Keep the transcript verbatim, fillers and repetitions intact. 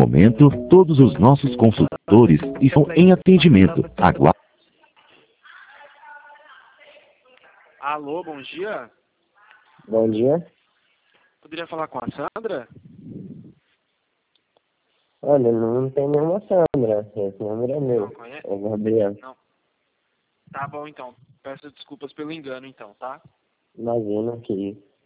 momento, todos os nossos consultores estão em atendimento. Aguarde. Alô, bom dia. Bom dia. Poderia falar com a Sandra? Olha, não tem nenhuma Sandra. Esse número é meu. Não conhece? É o Gabriel. Não. Tá bom, então. Peço desculpas pelo engano, então, tá? Imagina que isso.